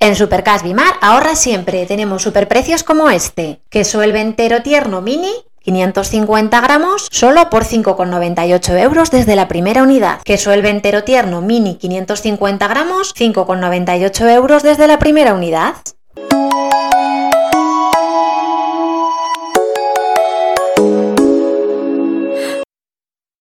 En Supercash Bimar ahorra siempre, tenemos superprecios como este. Queso el ventero tierno mini, 550 gramos, solo por 5,98 € desde la primera unidad. Queso el ventero tierno mini, 550 gramos, 5,98 € desde la primera unidad.